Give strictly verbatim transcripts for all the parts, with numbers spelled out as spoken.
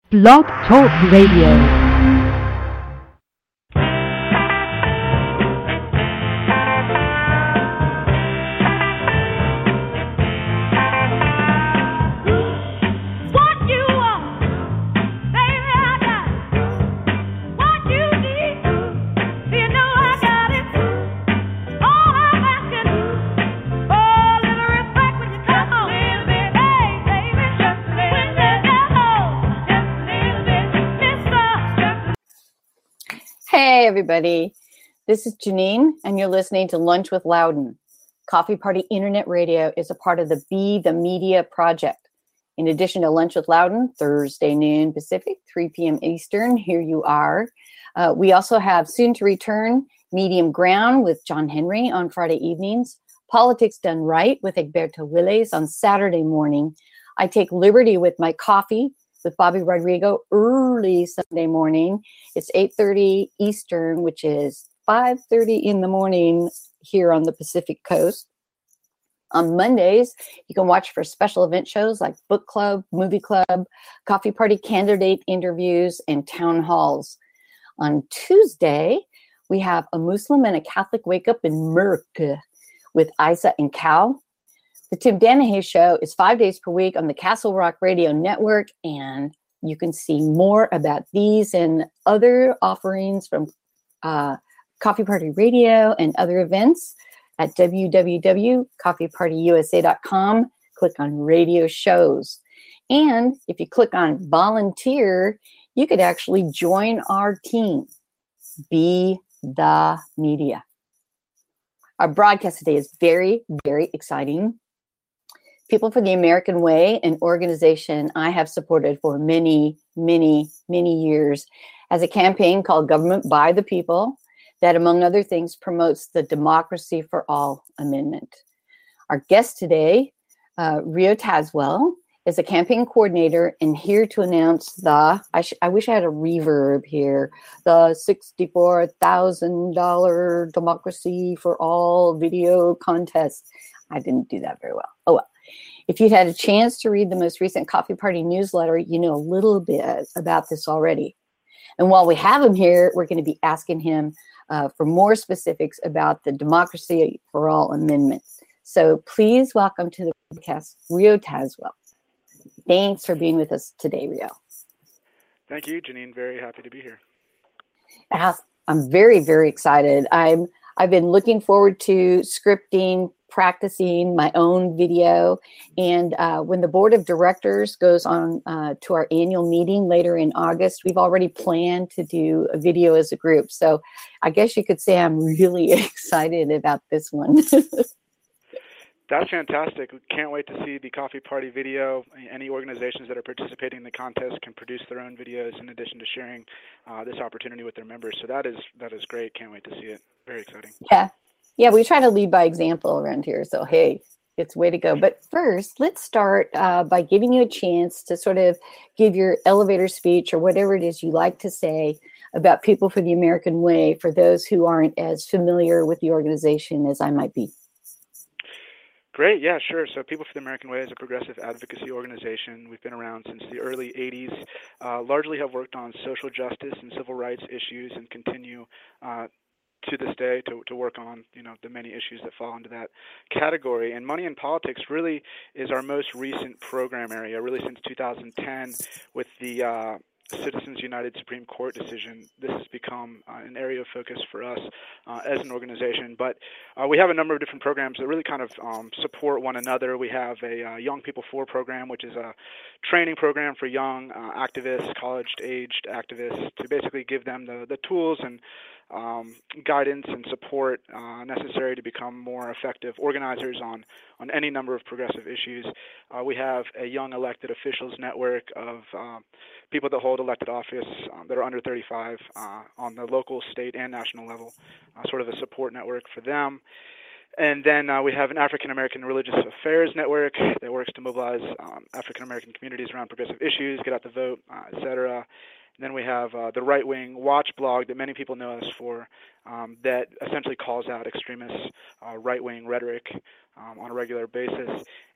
Blog Talk Radio. Hey everybody, this is Janine and you're listening to Lunch with Loudon. Coffee Party Internet Radio is a part of the Be the Media project. In addition to Lunch with Loudon, Thursday noon Pacific, three p.m. Eastern, here you are. Uh, we also have soon to return Medium Ground with John Henry on Friday evenings, Politics Done Right with Egberto Willes on Saturday morning. I take liberty with my coffee with Bobby Rodrigo early Sunday morning. It's eight thirty Eastern, which is five thirty in the morning here on the Pacific Coast. On Mondays, you can watch for special event shows like Book Club, Movie Club, Coffee Party candidate interviews, and town halls. On Tuesday, we have a Muslim and a Catholic Wake Up in Merck with Isa and Cal. The Tim Danahay Show is five days per week on the Castle Rock Radio Network, and you can see more about these and other offerings from uh, Coffee Party Radio and other events at w w w dot coffee party u s a dot com. Click on Radio Shows. And if you click on Volunteer, you could actually join our team, Be the Media. Our broadcast today is very, very exciting. People for the American Way, an organization I have supported for many, many, many years, as a campaign called Government by the People that, among other things, promotes the Democracy for All Amendment. Our guest today, uh, Rio Tazewell, is a campaign coordinator and here to announce the, I, sh- I wish I had a reverb here, the sixty-four thousand dollars Democracy for All video contest. I didn't do that very well. Oh well. If you'd had a chance to read the most recent Coffee Party newsletter, you know a little bit about this already. And while we have him here, we're going to be asking him uh, for more specifics about the Democracy for All Amendment. So please welcome to the podcast, Rio Tazewell. Thanks for being with us today, Rio. Thank you, Janine. Very happy to be here. I'm very, very excited. I'm, I've been looking forward to scripting, practicing my own video. And uh, when the board of directors goes on uh, to our annual meeting later in August, we've already planned to do a video as a group. So I guess you could say I'm really excited about this one. That's fantastic. Can't wait to see the Coffee Party video. Any organizations that are participating in the contest can produce their own videos in addition to sharing uh, this opportunity with their members. So that is that is great. Can't wait to see it. Very exciting. Yeah. Yeah, we try to lead by example around here. So, hey, it's way to go. But first, let's start uh, by giving you a chance to sort of give your elevator speech or whatever it is you like to say about People for the American Way for those who aren't as familiar with the organization as I might be. Great. Yeah, sure. So People for the American Way is a progressive advocacy organization. We've been around since the early eighties, uh, largely have worked on social justice and civil rights issues and continue uh, to this day to, to work on, you know, the many issues that fall into that category. And Money in Politics really is our most recent program area, really since two thousand ten with the uh, Citizens United Supreme Court decision. This has become uh, an area of focus for us uh, as an organization. But uh, we have a number of different programs that really kind of um, support one another. We have a uh, Young People For program, which is a training program for young uh, activists, college-aged activists, to basically give them the, the tools and Um, guidance and support uh, necessary to become more effective organizers on, on any number of progressive issues. Uh, we have a Young Elected Officials network of uh, people that hold elected office um, that are under thirty-five uh, on the local, state, and national level, uh, sort of a support network for them. And then uh, we have an African American Religious Affairs network that works to mobilize um, African American communities around progressive issues, get out the vote, uh, et cetera. And then we have uh, the Right Wing Watch blog that many people know us for, um, that essentially calls out extremist uh, right-wing rhetoric um, on a regular basis.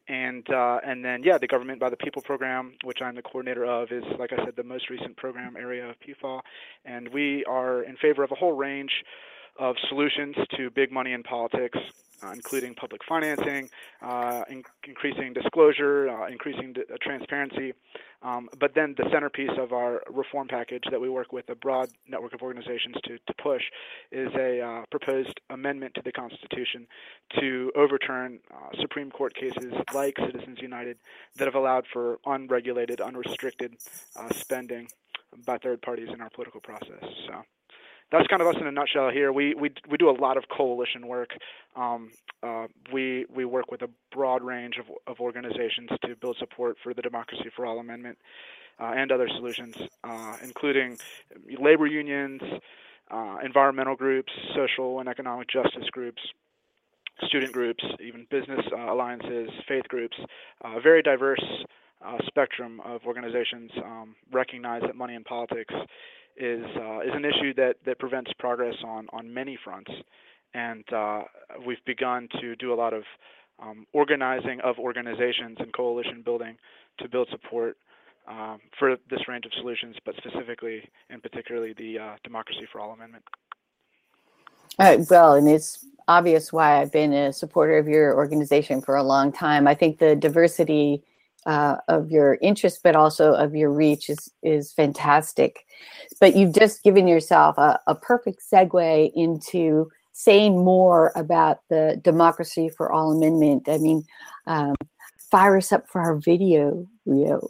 And uh, and then, yeah, the Government by the People program, which I'm the coordinator of, is, like I said, the most recent program area of P F A W. And we are in favor of a whole range of solutions to big money in politics, uh, including public financing, uh, in- increasing disclosure, uh, increasing d- uh, transparency. Um, but then the centerpiece of our reform package that we work with a broad network of organizations to, to push is a uh, proposed amendment to the Constitution to overturn uh, Supreme Court cases like Citizens United that have allowed for unregulated, unrestricted uh, spending by third parties in our political process. So that's kind of us in a nutshell here. We we we do a lot of coalition work. Um, uh, we we work with a broad range of, of organizations to build support for the Democracy for All Amendment uh, and other solutions, uh, including labor unions, uh, environmental groups, social and economic justice groups, student groups, even business uh, alliances, faith groups, a uh, very diverse uh, spectrum of organizations um, recognize that money in politics is uh, is an issue that, that prevents progress on, on many fronts. And uh, we've begun to do a lot of um, organizing of organizations and coalition building to build support um, for this range of solutions, but specifically and particularly the uh, Democracy for All Amendment. Uh, well, and it's obvious why I've been a supporter of your organization for a long time. I think the diversity uh, of your interest, but also of your reach is, is fantastic. But you've just given yourself a, a perfect segue into saying more about the Democracy for All Amendment. I mean, um, fire us up for our video, Rio.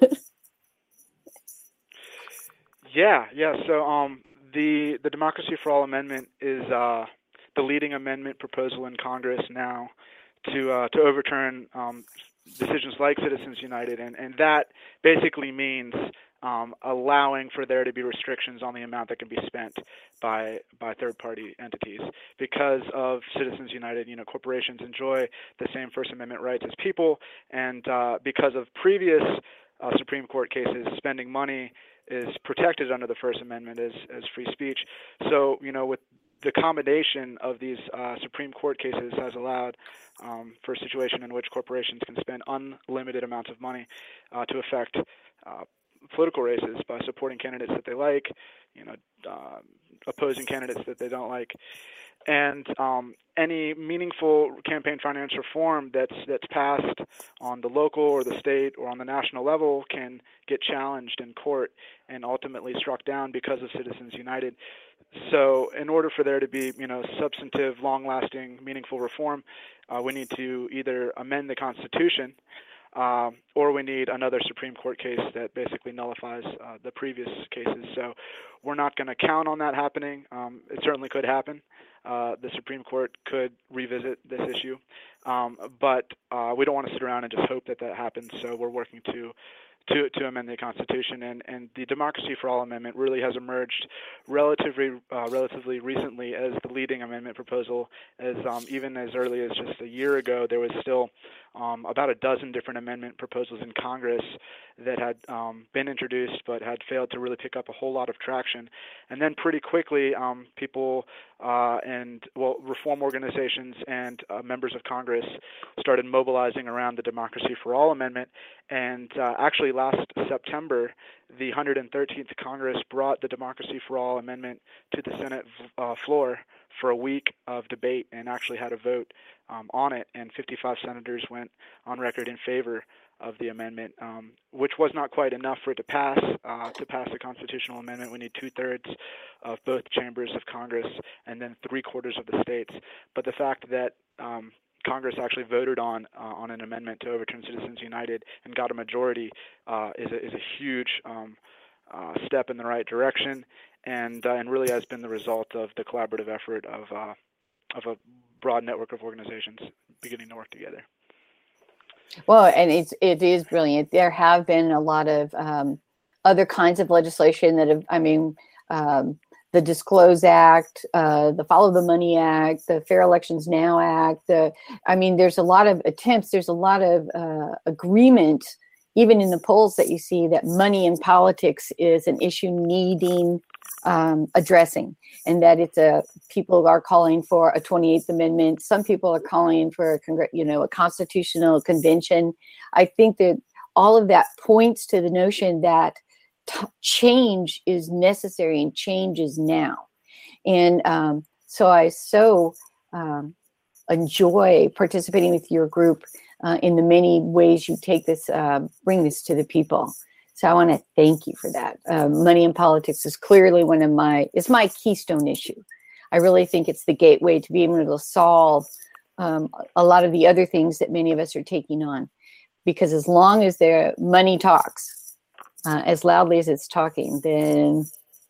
yeah, yeah. So um, the the Democracy for All Amendment is uh, the leading amendment proposal in Congress now to uh, to overturn um, decisions like Citizens United, and, and that basically means um, allowing for there to be restrictions on the amount that can be spent by by third-party entities. Because of Citizens United, you know, corporations enjoy the same First Amendment rights as people, and uh, because of previous uh, Supreme Court cases, spending money is protected under the First Amendment as, as free speech. So, you know, with the combination of these uh, Supreme Court cases has allowed um, for a situation in which corporations can spend unlimited amounts of money uh, to affect uh, political races by supporting candidates that they like, you know, uh, opposing candidates that they don't like. And um, any meaningful campaign finance reform that's that's passed on the local or the state or on the national level can get challenged in court and ultimately struck down because of Citizens United. So in order for there to be, you know, substantive, long-lasting, meaningful reform, uh, we need to either amend the Constitution uh, or we need another Supreme Court case that basically nullifies uh, the previous cases. So we're not going to count on that happening. Um, it certainly could happen. Uh, the Supreme Court could revisit this issue, um, but uh, we don't want to sit around and just hope that that happens. So we're working to to, to amend the Constitution, and, and the Democracy for All Amendment really has emerged relatively uh, relatively recently as the leading amendment proposal. As um, even as early as just a year ago, there was still um, about a dozen different amendment proposals in Congress that had um, been introduced but had failed to really pick up a whole lot of traction. And then pretty quickly, um, people uh, and well, reform organizations and uh, members of Congress started mobilizing around the Democracy for All Amendment. And uh, actually last September, the one hundred thirteenth Congress brought the Democracy for All Amendment to the Senate uh, floor for a week of debate and actually had a vote um, on it, and fifty-five senators went on record in favor of the amendment, um, which was not quite enough for it to pass. Uh, to pass the constitutional amendment, we need two-thirds of both chambers of Congress and then three-quarters of the states. But the fact that um, Congress actually voted on uh, on an amendment to overturn Citizens United and got a majority uh, is, a, is a huge um, uh, step in the right direction, and uh, and really has been the result of the collaborative effort of uh, of a broad network of organizations beginning to work together. Well, and it's it is brilliant. There have been a lot of um, other kinds of legislation that have, I mean, um, the Disclose Act, uh, the Follow the Money Act, the Fair Elections Now Act. The, I mean, there's a lot of attempts. There's a lot of uh, agreement, even in the polls that you see, that money in politics is an issue needing um, addressing, and that it's a people are calling for a twenty-eighth Amendment. Some people are calling for a congr- you know a constitutional convention. I think that all of that points to the notion that t- change is necessary and change is now. And um, so I so um, enjoy participating with your group uh, in the many ways you take this, uh, bring this to the people. So I want to thank you for that. Uh, money in politics is clearly one of my, it's my keystone issue. I really think it's the gateway to be able to solve um, a lot of the other things that many of us are taking on. Because as long as the money talks, uh, as loudly as it's talking, then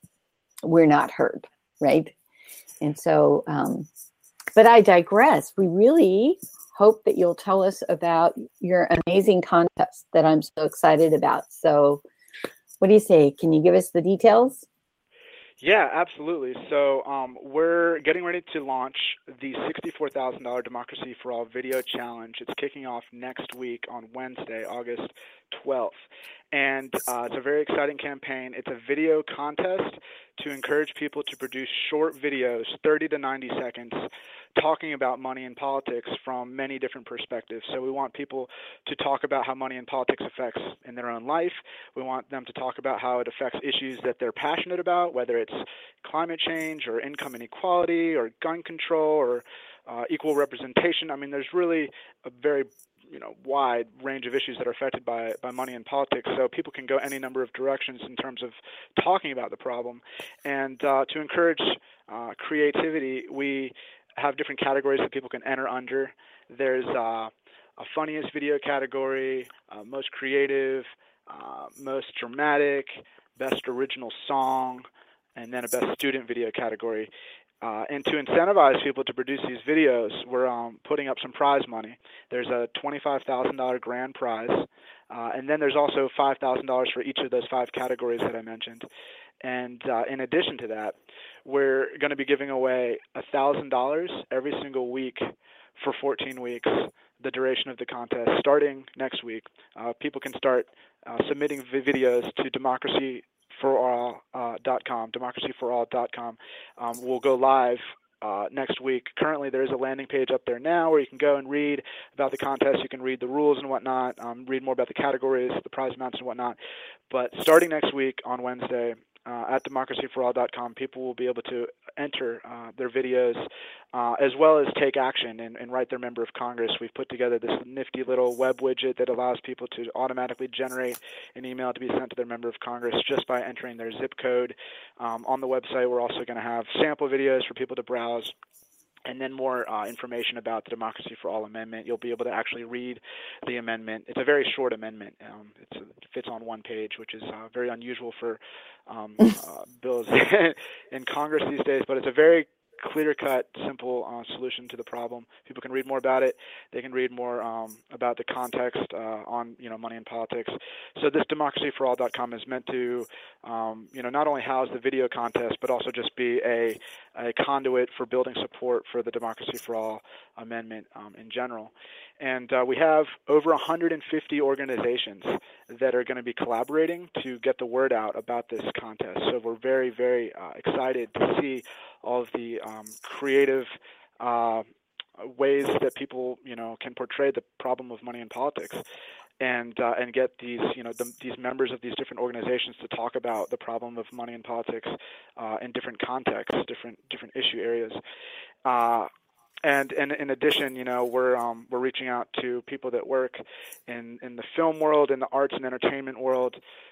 we're not heard, right? And so, um, but I digress. We really hope that you'll tell us about your amazing contest that I'm so excited about. So what do you say? Can you give us the details? Yeah, absolutely. So um, we're getting ready to launch the sixty-four thousand dollars Democracy for All Video Challenge. It's kicking off next week on Wednesday, August twelfth. And uh, it's a very exciting campaign. It's a video contest to encourage people to produce short videos, thirty to ninety seconds, talking about money and politics from many different perspectives. So we want people to talk about how money and politics affects in their own life. We want them to talk about how it affects issues that they're passionate about, whether it's climate change or income inequality or gun control or uh, equal representation. I mean, there's really a very you know, wide range of issues that are affected by, by money and politics. So people can go any number of directions in terms of talking about the problem. And uh, to encourage uh, creativity, we have different categories that people can enter under. There's uh, a funniest video category, uh, most creative, uh, most dramatic, best original song, and then a best student video category. Uh, and to incentivize people to produce these videos, we're um, putting up some prize money. There's a twenty-five thousand dollars grand prize, uh, and then there's also five thousand dollars for each of those five categories that I mentioned. And uh, in addition to that, we're going to be giving away one thousand dollars every single week for fourteen weeks, the duration of the contest, starting next week. Uh, people can start uh, submitting videos to democracy for all dot com, democracy for all dot com. Um, we'll go live uh, next week. Currently, there is a landing page up there now where you can go and read about the contest. You can read the rules and whatnot, um, read more about the categories, the prize amounts and whatnot. But starting next week on Wednesday, Uh, at democracy for all dot com, people will be able to enter uh, their videos uh, as well as take action and, and write their member of Congress. We've put together this nifty little web widget that allows people to automatically generate an email to be sent to their member of Congress just by entering their zip code. Um, on the website, we're also going to have sample videos for people to browse, and then more uh, information about the Democracy for All Amendment. You'll be able to actually read the amendment. It's a very short amendment. Um, it's, it fits on one page, which is uh, very unusual for um, uh, bills in Congress these days, but it's a very clear-cut, simple uh, solution to the problem. People can read more about it. They can read more um, about the context uh, on, you know, money and politics. So this democracy for all dot com is meant to, um, you know, not only house the video contest, but also just be a, a conduit for building support for the Democracy for All amendment um, in general. And uh, we have over one hundred fifty organizations that are going to be collaborating to get the word out about this contest. So we're very, very uh, excited to see all of the um, creative uh, ways that people, you know, can portray the problem of money in politics, and uh, and get these, you know, the, these members of these different organizations to talk about the problem of money in politics uh, in different contexts, different different issue areas. Uh, And, and in addition, you know, we're um, we're reaching out to people that work in, in the film world, in the arts and entertainment world,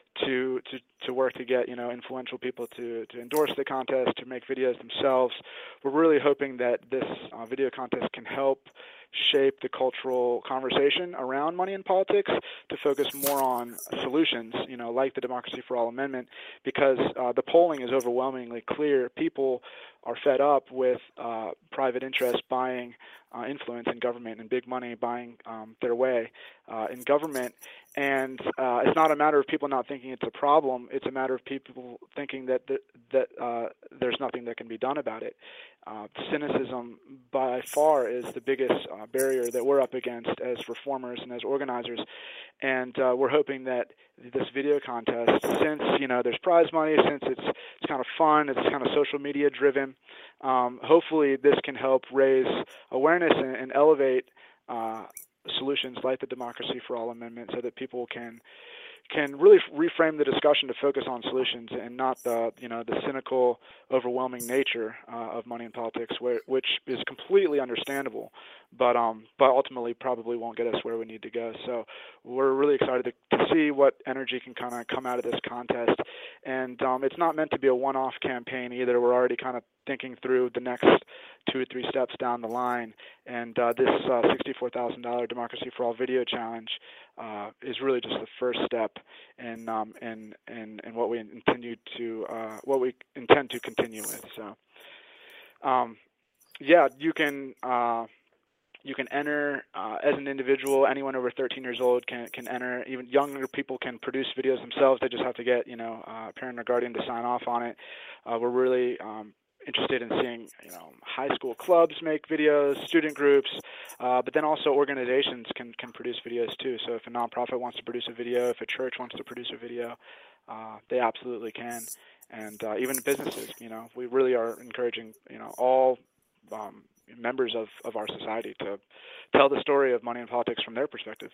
to to, to work to get, you know, influential people to, to endorse the contest, to make videos themselves. We're really hoping that this uh, video contest can help shape the cultural conversation around money in politics to focus more on solutions, you know, like the Democracy for All Amendment, because uh, the polling is overwhelmingly clear. People are fed up with uh, private interests buying uh, influence in government and big money buying um, their way uh, in government. And uh, it's not a matter of people not thinking it's a problem. It's a matter of people thinking that th that uh, there's nothing that can be done about it. Uh, cynicism by far is the biggest uh, barrier that we're up against as reformers and as organizers. And uh, we're hoping that this video contest, since, you know, there's prize money, since it's it's kind of fun, it's kind of social media driven. Um, hopefully, this can help raise awareness and, and elevate uh, solutions like the Democracy for All Amendment, so that people can can really reframe the discussion to focus on solutions and not the, you know, the cynical, overwhelming nature uh, of money in politics, where, which is completely understandable, but um, but ultimately probably won't get us where we need to go. So we're really excited to, to see what energy can kind of come out of this contest. And um, it's not meant to be a one-off campaign either. We're already kind of thinking through the next two or three steps down the line. And uh, this uh, sixty-four thousand dollars Democracy for All Video Challenge uh, is really just the first step in um, in, in in what we intend to uh, what we intend to continue with. So, um, yeah, you can uh, you can enter uh, as an individual. Anyone over thirteen years old can can enter. Even younger people can produce videos themselves. They just have to get, you know, a parent or guardian to sign off on it. Uh, we're really um, interested in seeing, you know, high school clubs make videos, student groups, uh, but then also organizations can can produce videos too. So if a nonprofit wants to produce a video, if a church wants to produce a video, uh, they absolutely can. And uh, even businesses, you know, we really are encouraging, you know, all um, members of, of our society to tell the story of money in politics from their perspective.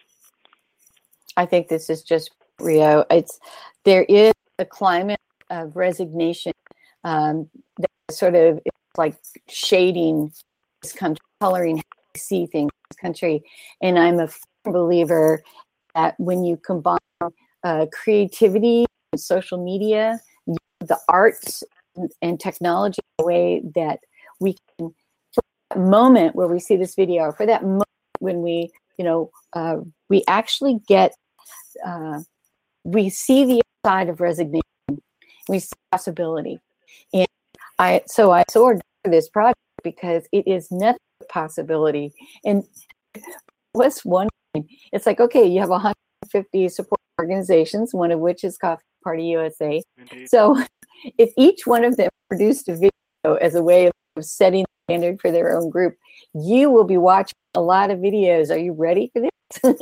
I think this is just Rio. It's there is a climate of resignation um, that sort of is like shading this country, coloring how we see things in this country. And I'm a firm believer that when you combine uh, creativity and social media, the arts and technology, the way that we can, for that moment where we see this video, for that moment when we, you know, uh, we actually get, uh, we see the side of resignation, we see possibility. And I, so I soared for this project because it is nothing but possibility. And what's one thing? It's like, okay, you have one hundred fifty support organizations, one of which is Coffee Party U S A. Indeed. So if each one of them produced a video as a way of setting the standard for their own group, you will be watching a lot of videos. Are you ready for this?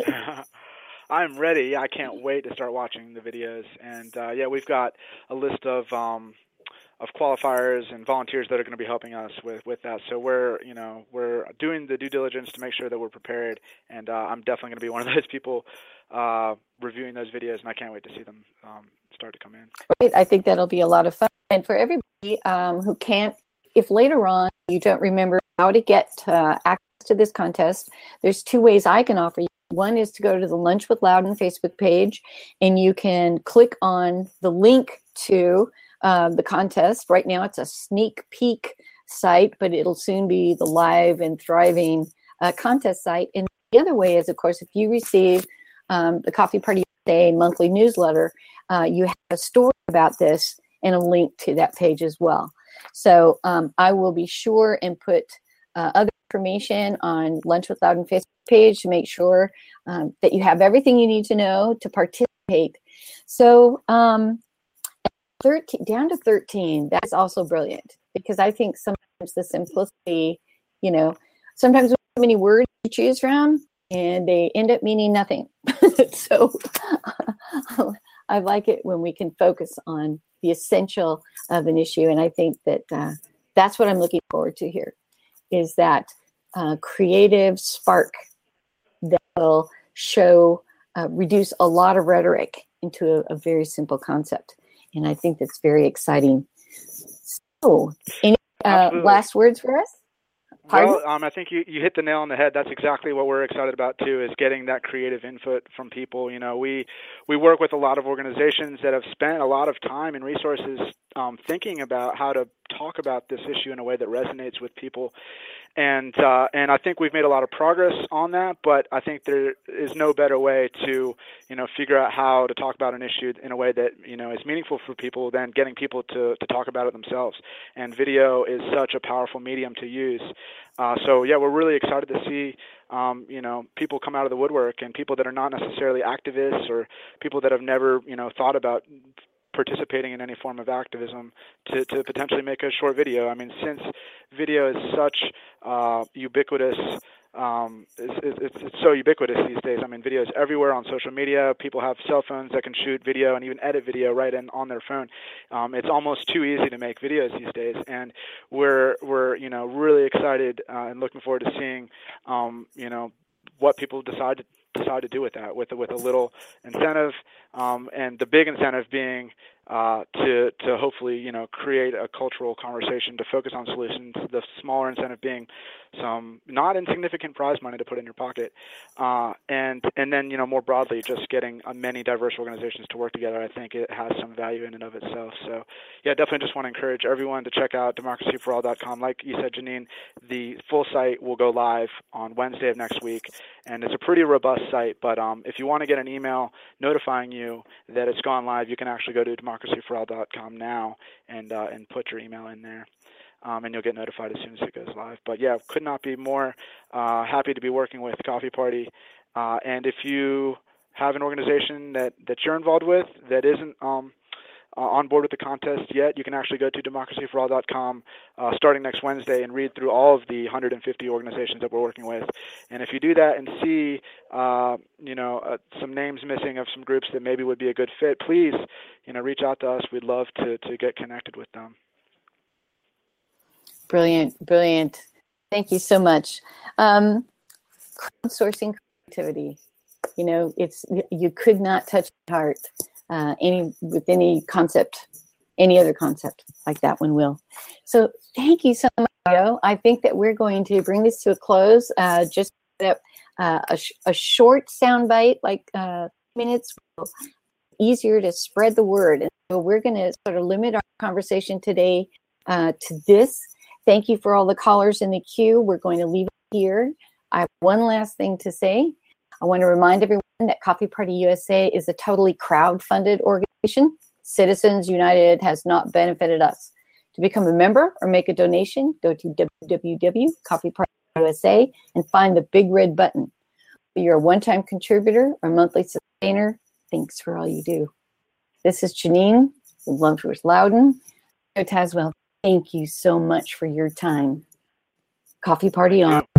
I'm ready. I can't wait to start watching the videos. And uh, yeah, we've got a list of um, of qualifiers and volunteers that are going to be helping us with, with that. So we're, you know, we're doing the due diligence to make sure that we're prepared. And uh, I'm definitely going to be one of those people uh, reviewing those videos, and I can't wait to see them um, start to come in. Great. I think that'll be a lot of fun. And for everybody um, who can't, if later on you don't remember how to get uh, access to this contest, there's two ways I can offer you. One is to go to the Lunch with Loudon Facebook page, and you can click on the link to uh, the contest. Right now it's a sneak peek site, but it'll soon be the live and thriving uh, contest site. And the other way is, of course, if you receive um, the Coffee Party Day monthly newsletter, uh, you have a story about this and a link to that page as well. So um, I will be sure and put uh, other information on Lunch with Loudon Facebook page to make sure um, that you have everything you need to know to participate. So um, thirteen, down to thirteen, that's also brilliant, because I think sometimes the simplicity, you know, sometimes we have too many words to choose from and they end up meaning nothing. So I like it when we can focus on the essential of an issue. And I think that uh, that's what I'm looking forward to here, is that uh, creative spark that will show, uh, reduce a lot of rhetoric into a, a very simple concept. And I think that's very exciting. So, any uh, last words for us? Pardon? Well, um, I think you, you hit the nail on the head. That's exactly what we're excited about too, is getting that creative input from people. You know, we we work with a lot of organizations that have spent a lot of time and resources um, thinking about how to talk about this issue in a way that resonates with people. And uh, and I think we've made a lot of progress on that, but I think there is no better way to, you know, figure out how to talk about an issue in a way that, you know, is meaningful for people than getting people to, to talk about it themselves. And video is such a powerful medium to use. Uh, so, yeah, we're really excited to see, um, you know, people come out of the woodwork, and people that are not necessarily activists or people that have never, you know, thought about participating in any form of activism to, to potentially make a short video. I mean, since video is such uh, ubiquitous um, is, is, it's, it's so ubiquitous these days. I mean, video is everywhere on social media. People have cell phones that can shoot video and even edit video right in on their phone. Um, it's almost too easy to make videos these days, and we're we're you know really excited uh, and looking forward to seeing um, you know what people decide to decide to do with that, with with a little incentive, um, and the big incentive being uh, to to hopefully you know create a cultural conversation to focus on solutions. The smaller incentive being some not insignificant prize money to put in your pocket, uh, and and then you know more broadly just getting uh, many diverse organizations to work together. I think it has some value in and of itself. So yeah, definitely just want to encourage everyone to check out democracy for all dot com. Like you said, Janine, the full site will go live on Wednesday of next week, and it's a pretty robust site. But um, if you want to get an email notifying you that it's gone live, you can actually go to democracy for all dot com now and uh, and put your email in there, um, and you'll get notified as soon as it goes live. But yeah, could not be more uh, happy to be working with Coffee Party. Uh, and if you have an organization that, that you're involved with that isn't um, uh, on board with the contest yet, you can actually go to democracy for all dot com uh, starting next Wednesday and read through all of the one hundred fifty organizations that we're working with. And if you do that and see, uh, you know, uh, some names missing of some groups that maybe would be a good fit, please, you know, reach out to us. We'd love to to get connected with them. Brilliant, brilliant. Thank you so much. Um, crowdsourcing creativity. You know, it's you could not touch the heart uh, any with any concept, any other concept like that one will. So thank you so much, Joe. I think that we're going to bring this to a close. Uh, just uh, a, sh- a short soundbite, like uh, minutes, easier to spread the word. And so we're going to sort of limit our conversation today uh, to this. Thank you for all the callers in the queue. We're going to leave it here. I have one last thing to say. I want to remind everyone that Coffee Party U S A is a totally crowd-funded organization. Citizens United has not benefited us. To become a member or make a donation, go to w w w dot coffee party u s a and find the big red button. If you're a one-time contributor or monthly sustainer, thanks for all you do. This is Janine with Lunch with Loudon. Joe Tazwell, thank you so much for your time. Coffee Party on.